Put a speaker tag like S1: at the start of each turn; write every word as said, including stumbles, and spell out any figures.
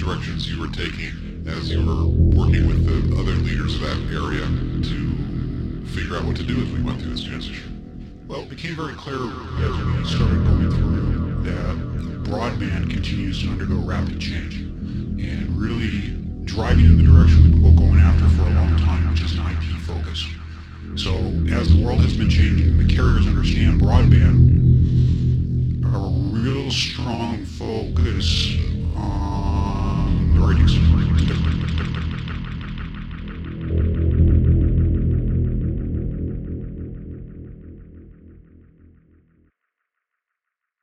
S1: directions you were taking as you were working with the other leaders of that area to figure out what to do as we went through this transition?
S2: Well, it became very clear as we started going through that broadband continues to undergo rapid change and really driving in the direction we've been going after for a long time, which is an I P focus. So as the world has been changing, the carriers understand broadband, a real strong focus on the ratings.